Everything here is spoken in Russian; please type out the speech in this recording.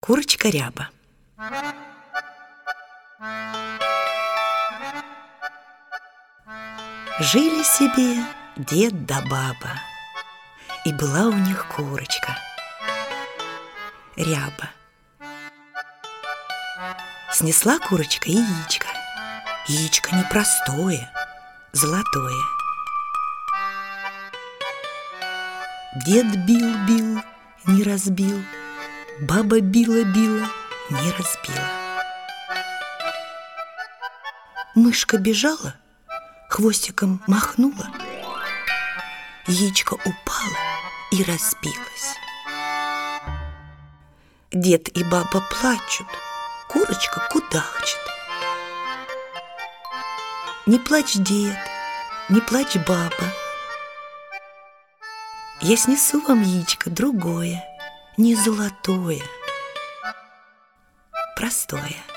Курочка Ряба. Жили себе дед да баба, и была у них курочка Ряба. Снесла курочка яичко. Яичко непростое, золотое. Дед бил-бил, не разбил, баба била-била, не разбила. Мышка бежала, хвостиком махнула, яичко упало и разбилось. Дед и баба плачут, курочка кудахчет. Не плачь, дед, не плачь, баба. Я снесу вам яичко другое, не золотое, простое.